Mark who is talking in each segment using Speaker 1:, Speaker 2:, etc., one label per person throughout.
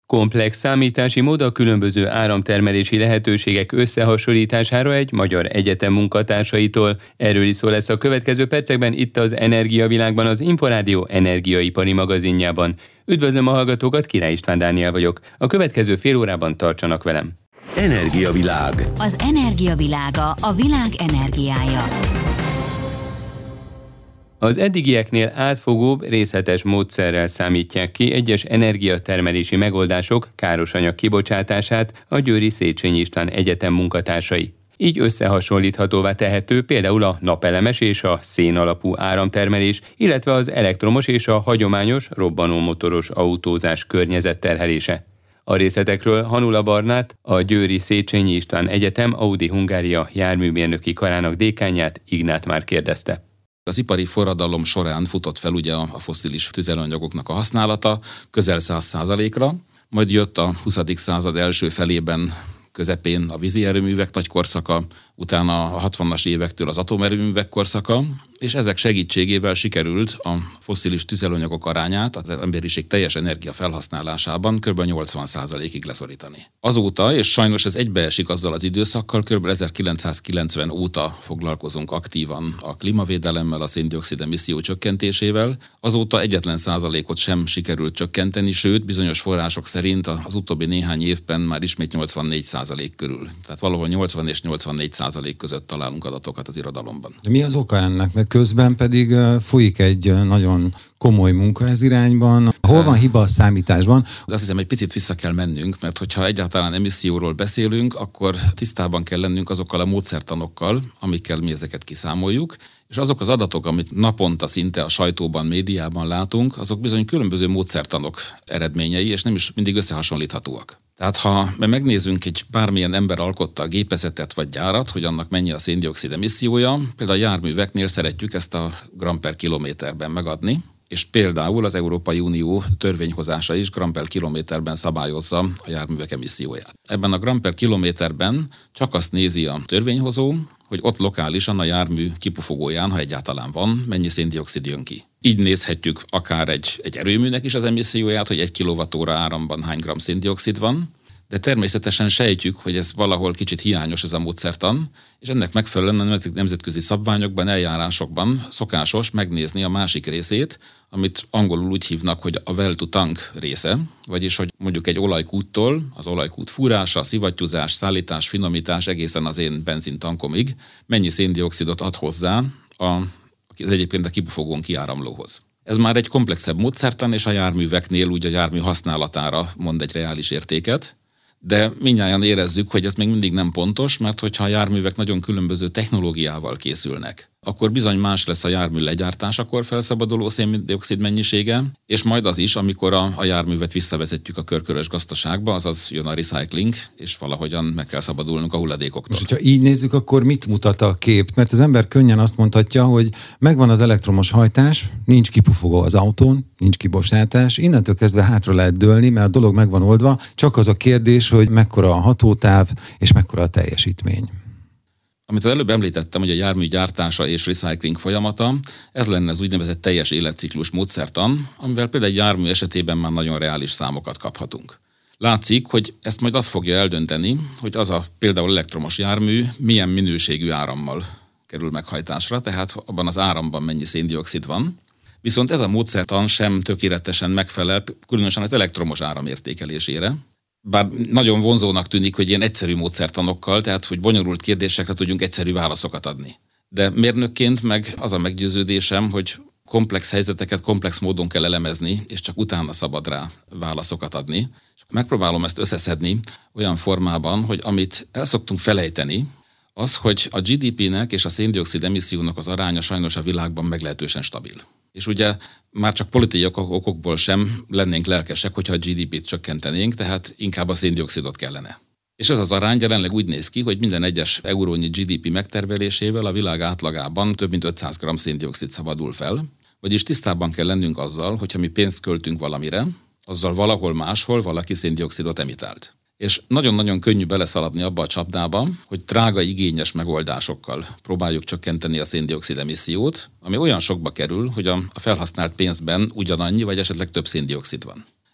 Speaker 1: Komplex számítási mód a különböző áramtermelési lehetőségek összehasonlítására egy magyar egyetem munkatársaitól. Erről is szó lesz a következő percekben itt az Energiavilágban, az Inforádió energiaipari magazinjában. Üdvözlöm a hallgatókat, Király István Dániel vagyok. A következő fél órában tartsanak velem.
Speaker 2: Energiavilág.
Speaker 3: Az energiavilága, a világ energiája.
Speaker 1: Az eddigieknél átfogóbb, részletes módszerrel számítják ki egyes energiatermelési megoldások károsanyag kibocsátását a Győri Széchenyi István Egyetem munkatársai. Így összehasonlíthatóvá tehető például a napelemes és a szén alapú áramtermelés, illetve az elektromos és a hagyományos robbanómotoros autózás környezetterhelése. A részletekről Hanula Barnát, a Győri Széchenyi István Egyetem Audi Hungária járműmérnöki karának dékánját Ignát már kérdezte.
Speaker 4: Az ipari forradalom során futott fel ugye a fosszilis tüzelőanyagoknak a használata közel 100%-ra, majd jött a 20. század első felében, közepén a vízi erőművek nagy korszaka, utána a 60-as évektől az atomerőművek korszaka, és ezek segítségével sikerült a fosszilis tüzelőanyagok arányát az emberiség teljes energia felhasználásában kb. 80%-ig leszorítani. Azóta, és sajnos ez egybeesik azzal az időszakkal, kb. 1990 óta foglalkozunk aktívan a klímavédelemmel, a szén-dioxid emisszió csökkentésével. Azóta egyetlen százalékot sem sikerült csökkenteni, sőt, bizonyos források szerint az utóbbi néhány évben már ismét 84% körül. Tehát valahol 80 és 84% között találunk adatokat az irodalomban.
Speaker 5: De mi az oka ennek? Mert közben pedig folyik egy nagyon komoly munka ez irányban. Hol van hiba a számításban?
Speaker 4: De azt hiszem, egy picit vissza kell mennünk, mert hogyha egyáltalán emisszióról beszélünk, akkor tisztában kell lennünk azokkal a módszertanokkal, amikkel mi ezeket kiszámoljuk, és azok az adatok, amit naponta szinte a sajtóban, médiában látunk, azok bizony különböző módszertanok eredményei, és nem is mindig összehasonlíthatóak. Tehát ha megnézzünk egy bármilyen ember alkotta a gépezetet vagy gyárat, hogy annak mennyi a szén-dioxid emissziója, például a járműveknél szeretjük ezt a gram per kilométerben megadni, és például az Európai Unió törvényhozása is gram per kilométerben szabályozza a járművek emisszióját. Ebben a gram per kilométerben csak azt nézi a törvényhozó, hogy ott lokálisan a jármű kipufogóján, ha egyáltalán van, mennyi szén-dioxid jön ki. Így nézhetjük akár egy erőműnek is az emisszióját, hogy 1 kWh áramban hány gram szén-dioxid van, de természetesen sejtjük, hogy ez valahol kicsit hiányos ez a módszertan, és ennek megfelelően a nemzetközi szabványokban, eljárásokban szokásos megnézni a másik részét, amit angolul úgy hívnak, hogy a well to tank része, vagyis hogy mondjuk egy olajkúttól, az olajkút fúrása, szivattyúzás, szállítás, finomítás egészen az én benzintankomig mennyi szén-dioxidot ad hozzá az egyébként a kipufogón kiáramlóhoz. Ez már egy komplexebb módszertan, és a járműveknél úgy a jármű használatára mond egy reális értéket, de mindnyájan érezzük, hogy ez még mindig nem pontos, mert hogyha a járművek nagyon különböző technológiával készülnek, akkor bizony más lesz a jármű legyártásakor felszabaduló szén-dioxid mennyisége, és majd az is, amikor a járművet visszavezetjük a körkörös gazdaságba, azaz jön a recycling, és valahogyan meg kell szabadulnunk a hulladékoktól.
Speaker 5: Most, hogyha így nézzük, akkor mit mutat a kép? Mert az ember könnyen azt mondhatja, hogy megvan az elektromos hajtás, nincs kipufogó az autón, nincs kibocsátás, innentől kezdve hátra lehet dőlni, mert a dolog meg van oldva, csak az a kérdés, hogy mekkora a hatótáv, és mekkora a teljesítmény.
Speaker 4: Amit az előbb említettem, hogy a jármű gyártása és recycling folyamata, ez lenne az úgynevezett teljes életciklus módszertan, amivel például egy jármű esetében már nagyon reális számokat kaphatunk. Látszik, hogy ezt majd az fogja eldönteni, hogy az a például elektromos jármű milyen minőségű árammal kerül meghajtásra, tehát abban az áramban mennyi szén-dioxid van. Viszont ez a módszertan sem tökéletesen megfelel, különösen az elektromos áram értékelésére. Bár nagyon vonzónak tűnik, hogy ilyen egyszerű módszertanokkal, tehát hogy bonyolult kérdésekre tudjunk egyszerű válaszokat adni. De mérnökként meg az a meggyőződésem, hogy komplex helyzeteket komplex módon kell elemezni, és csak utána szabad rá válaszokat adni. És megpróbálom ezt összeszedni olyan formában, hogy amit el szoktunk felejteni, az, hogy a GDP-nek és a szén-dioxid emissziónak az aránya sajnos a világban meglehetősen stabil. És ugye már csak politikai okokból sem lennénk lelkesek, hogyha a GDP-t csökkentenénk, tehát inkább a szén-dioxidot kellene. És ez az arány jelenleg úgy néz ki, hogy minden egyes eurónyi GDP megtermelésével a világ átlagában több mint 500 g szén-dioxid szabadul fel, vagyis tisztában kell lennünk azzal, hogyha mi pénzt költünk valamire, azzal valahol máshol valaki szén-dioxidot emitált. És nagyon-nagyon könnyű beleszaladni abba a csapdába, hogy drága, igényes megoldásokkal próbáljuk csökkenteni a szén-dioxid emissziót, ami olyan sokba kerül, hogy a felhasznált pénzben ugyanannyi, vagy esetleg több szén-dioxid van.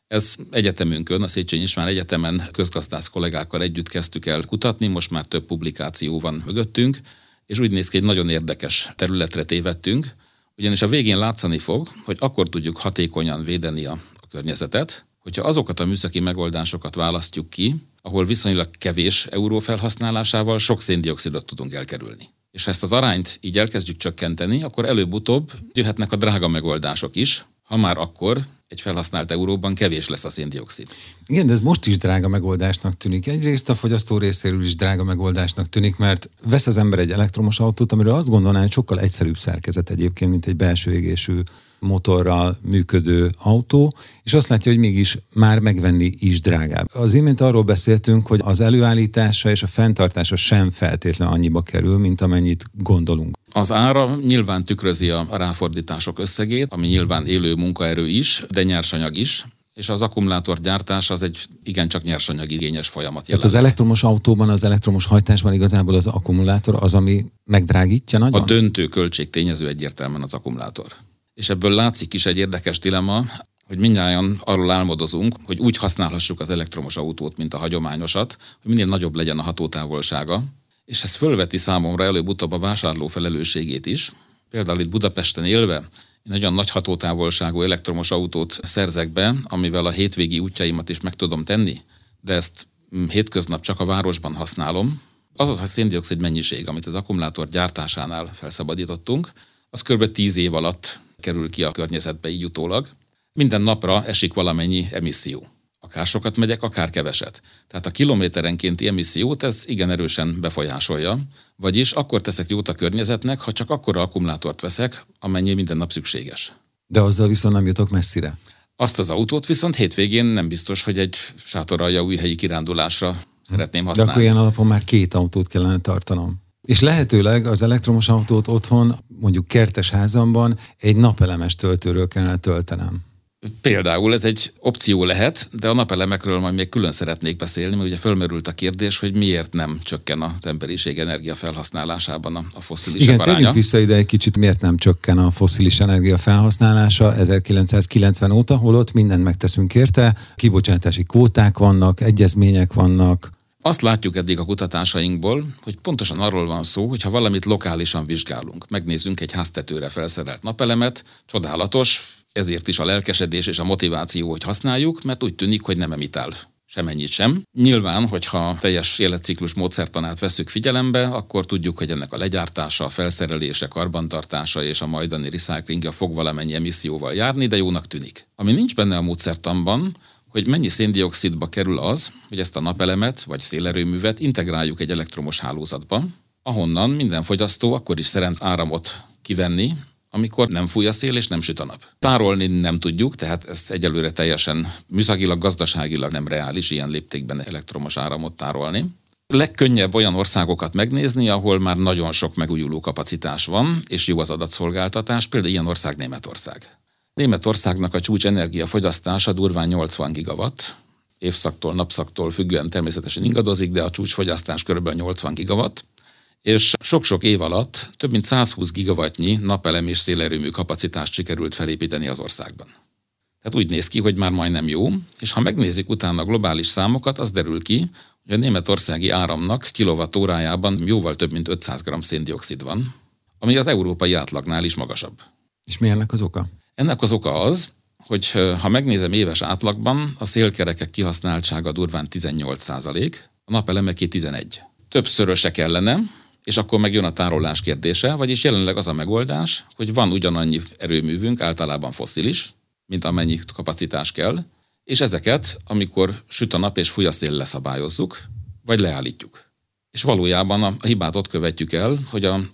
Speaker 4: Ez egyetemünkön, a Széchenyi István Egyetemen közgazdász kollégákkal együtt kezdtük el kutatni, most már több publikáció van mögöttünk, és úgy néz ki, egy nagyon érdekes területre tévedtünk, ugyanis a végén látszani fog, hogy akkor tudjuk hatékonyan védeni a környezetet, hogyha azokat a műszaki megoldásokat választjuk ki, ahol viszonylag kevés euró felhasználásával sok széndioxidot tudunk elkerülni. És ha ezt az arányt így elkezdjük csökkenteni, akkor előbb-utóbb jöhetnek a drága megoldások is, ha már akkor egy felhasznált euróban kevés lesz a széndioxid.
Speaker 5: Igen, de ez most is drága megoldásnak tűnik. Egyrészt a fogyasztó részéről is drága megoldásnak tűnik, mert vesz az ember egy elektromos autót, amiről azt gondolná, hogy sokkal egyszerűbb szerkezet egyébként, mint egy belső égésű motorral működő autó, és azt látja, hogy mégis már megvenni is drágább. Az imént arról beszéltünk, hogy az előállítása és a fenntartása sem feltétlen annyiba kerül, mint amennyit gondolunk.
Speaker 4: Az ára nyilván tükrözi a ráfordítások összegét, ami nyilván élő munkaerő is, de nyersanyag is, és az akkumulátorgyártás az egy igencsak nyersanyagigényes folyamat jelent.
Speaker 5: Tehát az elektromos autóban, az elektromos hajtásban igazából az akkumulátor az, ami megdrágítja nagyon?
Speaker 4: A döntő költségtényező egyértelműen az akkumulátor. És ebből látszik is egy érdekes dilemma, hogy mindnyájan arról álmodozunk, hogy úgy használhassuk az elektromos autót, mint a hagyományosat, hogy minél nagyobb legyen a hatótávolsága, és ez fölveti számomra előbb-utóbb a vásárló felelősségét is. Például itt Budapesten élve, én nagyon nagy hatótávolságú elektromos autót szerzek be, amivel a hétvégi útjaimat is meg tudom tenni, de ezt hétköznap csak a városban használom. Az a széndioxid mennyiség, amit az akkumulátor gyártásánál felszabadítottunk, az kb. 10 év alatt kerül ki a környezetbe így utólag. Minden napra esik valamennyi emisszió. Akár sokat megyek, akár keveset. Tehát a kilométerenkénti emissziót ez igen erősen befolyásolja, vagyis akkor teszek jót a környezetnek, ha csak akkora akkumulátort veszek, amennyi minden nap szükséges.
Speaker 5: De azzal viszont nem jutok messzire.
Speaker 4: Azt az autót viszont hétvégén nem biztos, hogy egy sátoraljaújhelyi kirándulásra szeretném használni.
Speaker 5: De akkor ilyen alapon már 2 autót kellene tartanom. És lehetőleg az elektromos autót otthon, mondjuk kertes házamban egy napelemes töltőről kellene töltenem.
Speaker 4: Például ez egy opció lehet, de a napelemekről majd még külön szeretnék beszélni, mert ugye fölmerült a kérdés, hogy miért nem csökken az emberiség energia felhasználásában a fosszilisek aránya.
Speaker 5: Igen, térjünk vissza ide egy kicsit, miért nem csökken a fosszilis energia felhasználása 1990 óta, holott mindent megteszünk érte, kibocsátási kvóták vannak, egyezmények vannak.
Speaker 4: Azt látjuk eddig a kutatásainkból, hogy pontosan arról van szó, hogy ha valamit lokálisan vizsgálunk, megnézzünk egy háztetőre felszerelt napelemet, csodálatos, ezért is a lelkesedés és a motiváció, hogy használjuk, mert úgy tűnik, hogy nem emitál semennyit sem. Nyilván, hogyha teljes életciklus módszertanát vesszük figyelembe, akkor tudjuk, hogy ennek a legyártása, a felszerelése, karbantartása és a majdani recyclingja fog valamennyi emisszióval járni, de jónak tűnik. Ami nincs benne a módszertanban, hogy mennyi széndioxidba kerül az, hogy ezt a napelemet vagy szélerőművet integráljuk egy elektromos hálózatba, ahonnan minden fogyasztó akkor is szeret áramot kivenni, amikor nem fúj a szél és nem süt a nap. Tárolni nem tudjuk, tehát ez egyelőre teljesen műszakilag, gazdaságilag nem reális ilyen léptékben elektromos áramot tárolni. Legkönnyebb olyan országokat megnézni, ahol már nagyon sok megújuló kapacitás van, és jó az adatszolgáltatás, például ilyen ország Németország. Németországnak a csúcs energiafogyasztása durván 80 gigawatt, évszaktól, napszaktól függően természetesen ingadozik, de a csúcsfogyasztás kb. 80 gigawatt, és sok-sok év alatt több mint 120 gigawattnyi napelem és szélerőmű kapacitást sikerült felépíteni az országban. Tehát úgy néz ki, hogy már majdnem jó, és ha megnézzük utána a globális számokat, az derül ki, hogy a németországi áramnak kilovattórájában jóval több mint 500 g széndioxid van, ami az európai átlagnál is magasabb. És
Speaker 5: mi ennek az oka?
Speaker 4: Ennek az oka az, hogy ha megnézem éves átlagban, a szélkerekek kihasználtsága durván 18%, a napelemeké 11%. Többszöröse kellene, és akkor megjön a tárolás kérdése, vagyis jelenleg az a megoldás, hogy van ugyanannyi erőművünk, általában fosszilis, mint amennyi kapacitás kell, és ezeket, amikor süt a nap és fúj a szél, leszabályozzuk, vagy leállítjuk. És valójában a hibát ott követjük el, hogy a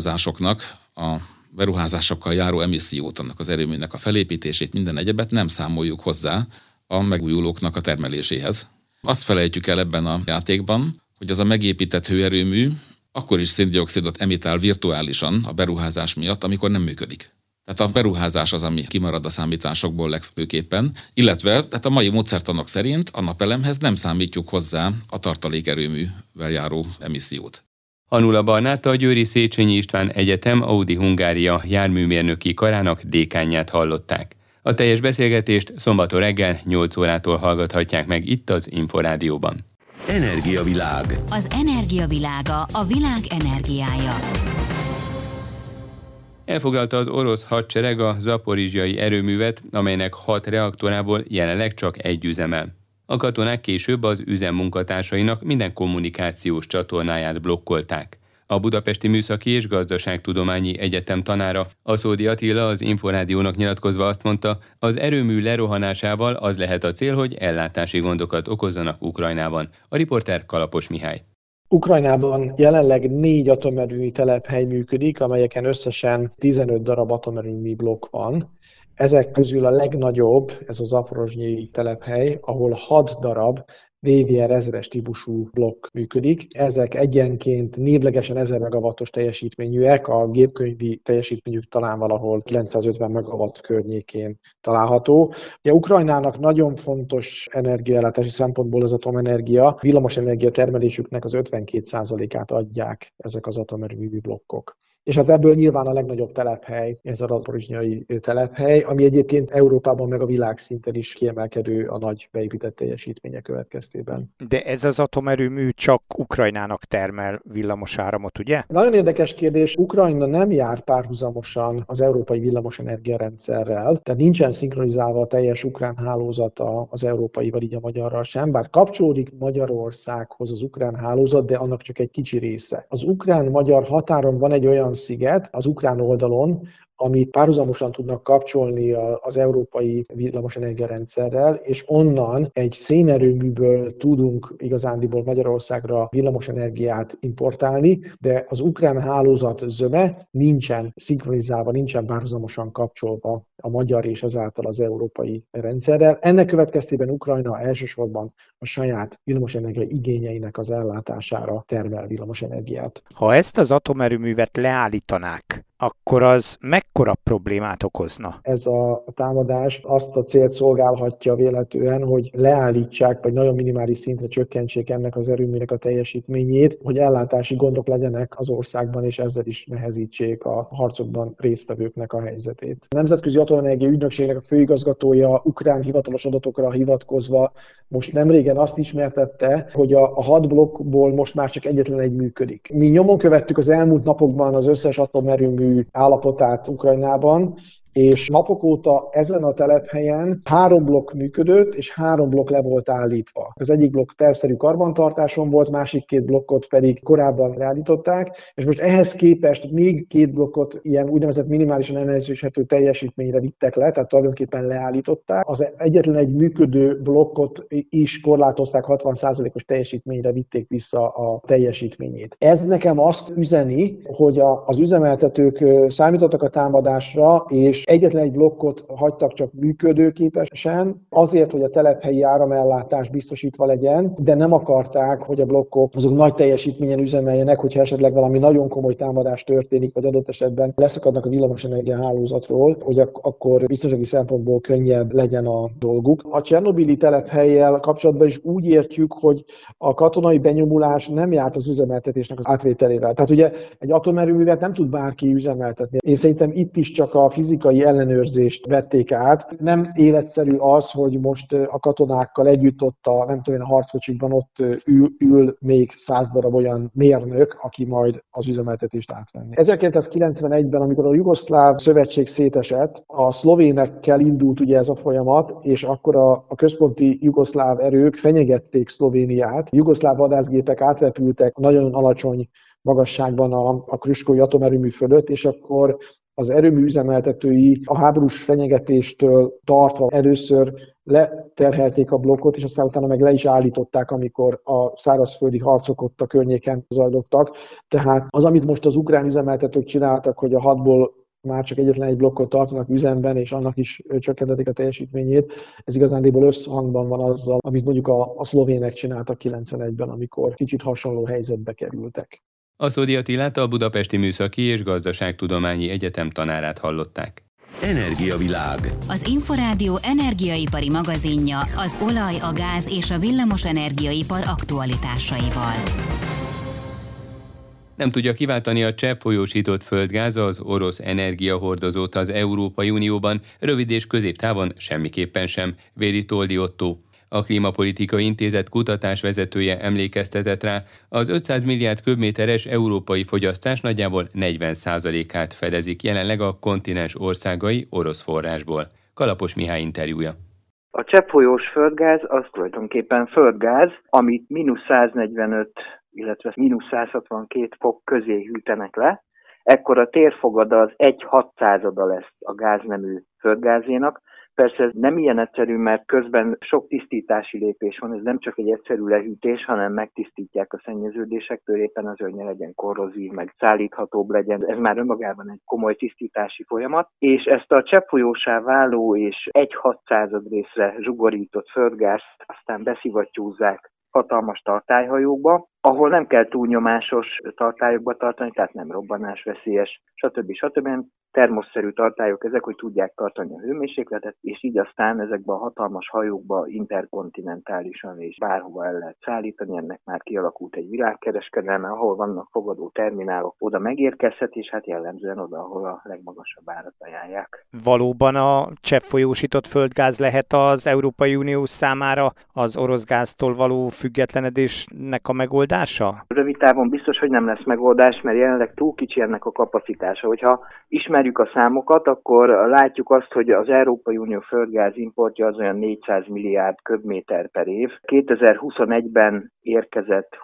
Speaker 4: beruházásokkal járó emissziót, annak az erőműnek a felépítését, minden egyebet nem számoljuk hozzá a megújulóknak a termeléséhez. Azt felejtjük el ebben a játékban, hogy az a megépített hőerőmű akkor is széndioxidot emitál virtuálisan a beruházás miatt, amikor nem működik. Tehát a beruházás az, ami kimarad a számításokból legfőképpen, illetve tehát a mai módszertanok szerint a napelemhez nem számítjuk hozzá a tartalékerőművel járó emissziót.
Speaker 1: Anula Barnáta, a Győri Széchenyi István Egyetem Audi Hungária járműmérnöki karának dékánját hallották. A teljes beszélgetést szombaton reggel 8 órától hallgathatják meg itt az Inforádióban.
Speaker 2: Energiavilág.
Speaker 3: Az energiavilága, a világ energiája.
Speaker 1: Elfoglalta az orosz hadsereg a zaporizsjai erőművet, amelynek 6 reaktorából jelenleg csak egy üzemel. A katonák később az üzem munkatársainak minden kommunikációs csatornáját blokkolták. A Budapesti Műszaki és Gazdaságtudományi Egyetem tanára, Aszódi Attila az Inforádiónak nyilatkozva azt mondta, az erőmű lerohanásával az lehet a cél, hogy ellátási gondokat okozzanak Ukrajnában. A riporter Kalapos Mihály.
Speaker 6: Ukrajnában jelenleg 4 atomerőmű telephely működik, amelyeken összesen 15 darab atomerőmű blokk van. Ezek közül a legnagyobb, ez a zaporozsnyai telephely, ahol 6 darab VVR 1000-es típusú blokk működik. Ezek egyenként névlegesen 1000 megawattos teljesítményűek, a gépkönyvi teljesítményük talán valahol 950 megawatt környékén található. Ugye Ukrajnának nagyon fontos energiaellátási szempontból az atomenergia, villamosenergia termelésüknek az 52%-át adják ezek az atomerőmű blokkok. És hát ebből nyilván a legnagyobb telephely, ez a zaporizsnyai telephely, ami egyébként Európában meg a világszinten is kiemelkedő a nagy beépített teljesítménye következtében.
Speaker 7: De ez az atomerőmű csak Ukrajnának termel villamos áramot, ugye?
Speaker 6: Nagyon érdekes kérdés. Ukrajna nem jár párhuzamosan az európai villamosenergia rendszerrel, tehát nincsen szinkronizálva a teljes ukrán hálózata az európaival, így a magyarral sem, bár kapcsolódik Magyarországhoz az ukrán hálózat, de annak csak egy kicsi része. Az ukrán-magyar határon van egy olyan sziget az ukrán oldalon, amit párhuzamosan tudnak kapcsolni az európai villamosenergia rendszerrel, és onnan egy szénerőműből tudunk igazándiból Magyarországra villamosenergiát importálni, de az ukrán hálózat zöme nincsen szinkronizálva, nincsen párhuzamosan kapcsolva a magyar és ezáltal az európai rendszerrel. Ennek következtében Ukrajna elsősorban a saját villamosenergia igényeinek az ellátására termel villamosenergiát.
Speaker 7: Ha ezt az atomerőművet leállítanák, akkor az mekkora problémát okozna?
Speaker 6: Ez a támadás azt a célt szolgálhatja véletlenül, hogy leállítsák, vagy nagyon minimális szintre csökkentsék ennek az erőműnek a teljesítményét, hogy ellátási gondok legyenek az országban, és ezzel is nehezítsék a harcokban résztvevőknek a helyzetét. A Nemzetközi Atomenergia Ügynökségnek a főigazgatója ukrán hivatalos adatokra hivatkozva most nemrégen azt ismertette, hogy a 6 blokkból most már csak egyetlen egy működik. Mi nyomon követtük az elmúlt napokban az összes atomerőmű állapotát Ukrajnában, és napok óta ezen a telephelyen 3 blokk működött, és 3 blokk le volt állítva. Az egyik blokk tervszerű karbantartáson volt, másik 2 blokkot pedig korábban leállították, és most ehhez képest még 2 blokkot ilyen úgynevezett minimálisan ellenőrizhető teljesítményre vittek le, tehát tulajdonképpen leállították. Az egyetlen egy működő blokkot is korlátozták, 60%-os teljesítményre vitték vissza a teljesítményét. Ez nekem azt üzeni, hogy az üzemeltetők számítottak a támadásra, és egyetlen egy blokkot hagytak csak működőképesen, azért, hogy a telephelyi áramellátás biztosítva legyen, de nem akarták, hogy a blokkok azok nagy teljesítményen üzemeljenek, hogyha esetleg valami nagyon komoly támadás történik, vagy adott esetben leszakadnak a villamosenergia hálózatról, hogy akkor biztonsági szempontból könnyebb legyen a dolguk. A Csernobili telephellyel kapcsolatban is úgy értjük, hogy a katonai benyomulás nem járt az üzemeltetésnek az átvételével. Tehát ugye egy atomerőművet nem tud bárki üzemeltetni. Én szerintem itt is csak a fizikai ellenőrzést vették át. Nem életszerű az, hogy most a katonákkal együtt ott a harckocsikban ott ül még 100 darab olyan mérnök, aki majd az üzemeltetést átvenni. 1991-ben, amikor a Jugoszláv szövetség szétesett, a szlovénekkel indult ugye ez a folyamat, és akkor a központi jugoszláv erők fenyegették Szlovéniát. Jugoszláv vadászgépek átrepültek nagyon alacsony magasságban a krüskói atomerőmű fölött, és akkor az erőmű üzemeltetői a háborús fenyegetéstől tartva először leterhelték a blokkot, és aztán utána meg le is állították, amikor a szárazföldi harcok ott a környéken zajlottak. Tehát az, amit most az ukrán üzemeltetők csináltak, hogy a 6-ból már csak egyetlen egy blokkot tartanak üzemben, és annak is csökkentették a teljesítményét, ez igazándiból összhangban van azzal, amit mondjuk a szlovének csináltak 91-ben, amikor kicsit hasonló helyzetbe kerültek.
Speaker 1: Aszódi Attilát, a Budapesti Műszaki és Gazdaságtudományi Egyetem tanárát hallották.
Speaker 2: Energiavilág.
Speaker 3: Az Inforádió energiaipari magazinja az olaj, a gáz és a villamos energiaipar aktualitásaival.
Speaker 1: Nem tudja kiváltani a cseppfolyósított földgáz az orosz energiahordozót az Európai Unióban, rövid és középtávon semmiképpen sem, véli Toldi Ottó. A Klímapolitikai Intézet kutatásvezetője emlékeztetett rá, az 500 milliárd köbméteres európai fogyasztás nagyjából 40%-át fedezik jelenleg a kontinens országai orosz forrásból. Kalapos Mihály interjúja.
Speaker 8: A cseppfolyós földgáz az tulajdonképpen földgáz, amit -145, illetve -162 fok közé hűtenek le. Ekkor a térfogada az 1/600 lesz a gáznemű földgázénak. Persze ez nem ilyen egyszerű, mert közben sok tisztítási lépés van, ez nem csak egy egyszerű lehűtés, hanem megtisztítják a szennyeződésektől, éppen az, hogy ne legyen korrozív, meg szállíthatóbb legyen. Ez már önmagában egy komoly tisztítási folyamat, és ezt a cseppfolyósá váló és 1/600 részre zsugorított földgázt aztán beszivattyúzzák hatalmas tartályhajókba, ahol nem kell túlnyomásos tartályokba tartani, tehát nem robbanásveszélyes, stb. Termoszerű tartályok ezek, hogy tudják tartani a hőmérsékletet, és így aztán ezekbe a hatalmas hajókba interkontinentálisan és bárhova el lehet szállítani. Ennek már kialakult egy világkereskedelme, ahol vannak fogadó terminálok, oda megérkezhet, és hát jellemzően oda, ahol a legmagasabb árat ajánlják.
Speaker 7: Valóban a cseppfolyósított földgáz lehet az Európai Unió számára az orosz gáztól való függetlenedésnek a megoldása?
Speaker 8: Rövid távon biztos, hogy nem lesz megoldás, mert jelenleg túl kicsi ennek a kapacitása. Hogyha ismerjük a számokat, akkor látjuk azt, hogy az Európai Unió földgáz importja az olyan 400 milliárd köbméter per év. 2021-ben érkezett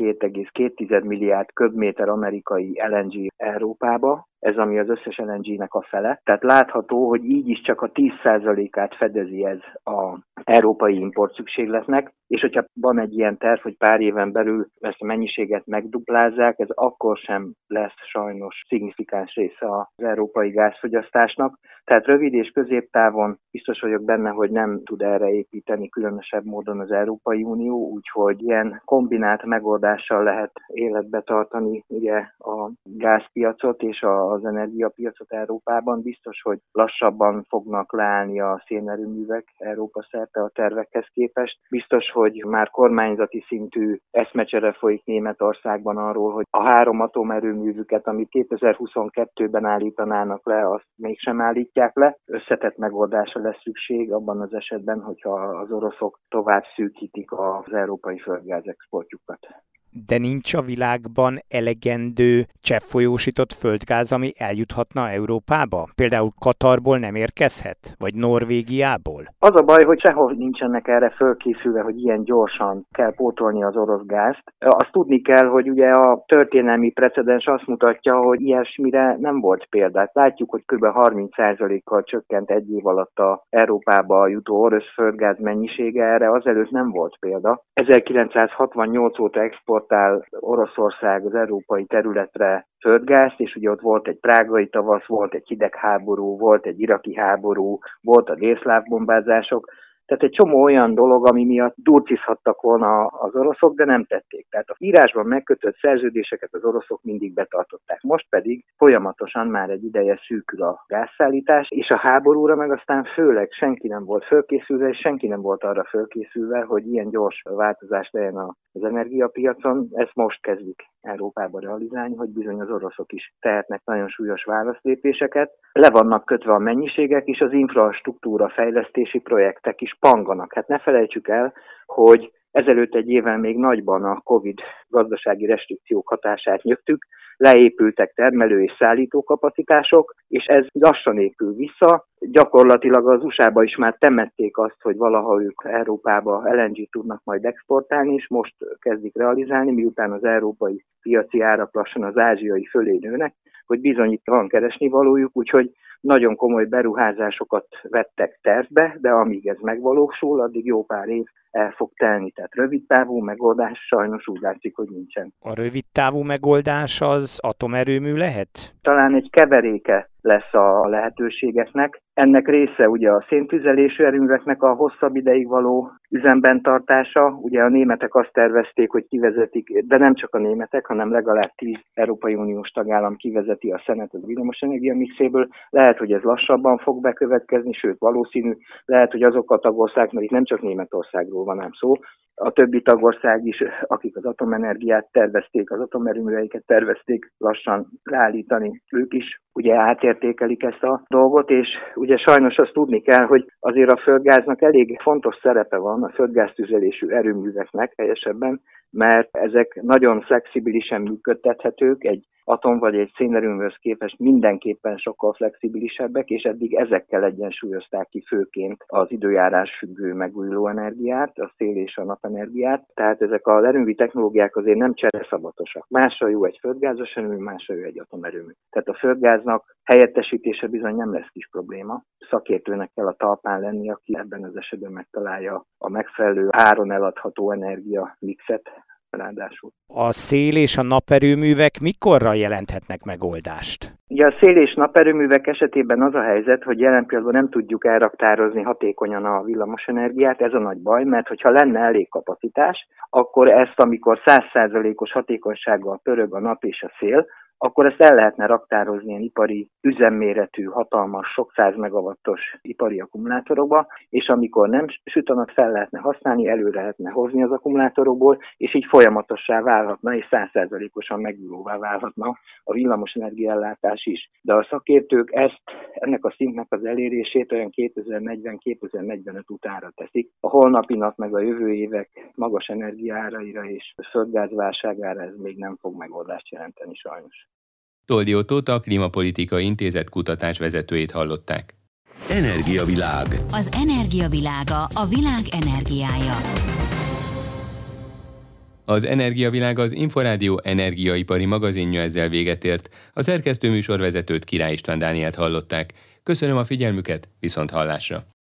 Speaker 8: 22,2 milliárd köbméter amerikai LNG Európába, ez ami az összes LNG-nek a fele. Tehát látható, hogy így is csak a 10%-át fedezi ez az európai import szükségletnek, és hogyha van egy ilyen terv, hogy pár éven belül ezt a mennyiséget megduplázzák, ez akkor sem lesz sajnos szignifikáns része az európai gázfogyasztásnak. Tehát rövid és középtávon biztos vagyok benne, hogy nem tud erre építeni különösebb módon az Európai Unió, úgyhogy ilyen kombinált megoldással lehet életbe tartani ugye a gázpiacot és az energiapiacot Európában. Biztos, hogy lassabban fognak leállni a szénerőművek Európa szerte a tervekhez képest. Biztos, hogy már kormányzati szintű eszmecsere folyik Németországban arról, hogy a 3 atomerőművüket, amit 2022-ben állítanának le, azt mégsem állítják le. Összetett megoldásra lesz szükség abban az esetben, hogyha az oroszok tovább szűkítik az európai földgáz exportjukat.
Speaker 7: De nincs a világban elegendő cseppfolyósított földgáz, ami eljuthatna Európába? Például Katarból nem érkezhet? Vagy Norvégiából?
Speaker 8: Az a baj, hogy sehol nincsenek erre fölkészülve, hogy ilyen gyorsan kell pótolni az orosz gázt. Azt tudni kell, hogy ugye a történelmi precedens azt mutatja, hogy ilyesmire nem volt példát. Látjuk, hogy kb. 30%-kal csökkent egy év alatt a Európába jutó orosz földgáz mennyisége, erre azelőtt nem volt példa. 1968 óta exportál Oroszország az európai területre földgázt, és ugye ott volt egy prágai tavasz, volt egy hidegháború, volt egy iraki háború, volt a délszláv bombázások. Tehát egy csomó olyan dolog, ami miatt durcizhattak volna az oroszok, de nem tették. Tehát a írásban megkötött szerződéseket az oroszok mindig betartották. Most pedig folyamatosan már egy ideje szűkül a gázszállítás, és a háborúra meg aztán főleg senki nem volt fölkészülve, és senki nem volt arra fölkészülve, hogy ilyen gyors változás legyen az energiapiacon. Ezt most kezdik Európába realizálni, hogy bizony az oroszok is tehetnek nagyon súlyos válaszlépéseket. Le vannak kötve a mennyiségek, és az infrastruktúra fejlesztési projektek is panganak. Hát ne felejtsük el, hogy ezelőtt egy évvel még nagyban a Covid gazdasági restrikciók hatását nyögtük, leépültek termelő és szállítókapacitások, és ez lassan épül vissza. Gyakorlatilag az USA-ba is már temették azt, hogy valaha ők Európába LNG-t tudnak majd exportálni, és most kezdik realizálni, miután az európai piaci árak lassan az ázsiai fölé nőnek, hogy bizony itt van keresnivalójuk, úgyhogy nagyon komoly beruházásokat vettek tervbe, de amíg ez megvalósul, addig jó pár év el fog telni. Tehát rövidtávú megoldás sajnos úgy látszik, hogy nincsen.
Speaker 7: A rövidtávú megoldás az atomerőmű lehet?
Speaker 8: Talán egy keveréke lesz a lehetőségeknek. Ennek része ugye a széntüzelésű erőműveknek a hosszabb ideig való üzemben tartása. Ugye a németek azt tervezték, hogy kivezetik, de nem csak a németek, hanem legalább 10 Európai Uniós tagállam kivezeti a szenet az villamosenergia mixéből. Lehet, hogy ez lassabban fog bekövetkezni, sőt valószínű. Lehet, hogy azok a tagországok, mert itt nem csak Németországról van ám szó, a többi tagország is, akik az atomenergiát tervezték, az atomerőműveiket tervezték lassan leállítani, ők is ugye átértékelik ezt a dolgot, és ugye sajnos azt tudni kell, hogy azért a földgáznak elég fontos szerepe van, a földgáztüzelésű erőműveknek helyesebben, mert ezek nagyon flexibilisen működtethetők, egy atom vagy egy szénerőműhöz képest mindenképpen sokkal flexibilisebbek, és eddig ezekkel egyensúlyozták ki főként az időjárás függő megújuló energiát, a szél és a napenergiát. Tehát ezek az erőművi technológiák azért nem csereszabatosak. Másra jó egy földgázos erőmű, másra jó egy atomerőmű. Tehát a földgáznak helyettesítése bizony nem lesz kis probléma. Szakértőnek kell a talpán lenni, aki ebben az esetben megtalálja a megfelelő áron eladható energia mixet. Ráadásul.
Speaker 7: A szél és a naperőművek mikorra jelenthetnek megoldást?
Speaker 8: Ugye a szél és naperőművek esetében az a helyzet, hogy jelen pillanatban nem tudjuk elraktározni hatékonyan a villamosenergiát, ez a nagy baj, mert hogyha lenne elég kapacitás, akkor ezt, amikor 100%-os hatékonysággal pörög a nap és a szél, akkor ezt el lehetne raktározni ilyen ipari üzemméretű, hatalmas, sok 100 megawattos ipari akkumulátorokba, és amikor nem süt a nap, fel lehetne használni, előre lehetne hozni az akkumulátorokból, és így folyamatossá válhatna, és 100%-osan megújulóvá válhatna a villamosenergia ellátás is. De a szakértők ennek a szintnek az elérését olyan 2040-2045 utánra teszik. A holnapi nap meg a jövő évek magas energiaáraira és földgázválságára ez még nem fog megoldást jelenteni sajnos.
Speaker 1: Toldi Ottót, a Klímapolitikai Intézet kutatásvezetőjét hallották.
Speaker 2: Energiavilág.
Speaker 3: Az energiavilága a világ energiája.
Speaker 1: Az Energiavilág az Inforádió energiaipari magazinja ezzel véget ért. A szerkesztő műsorvezetőt, Király István Dánielt hallották. Köszönöm a figyelmüket, viszont hallásra!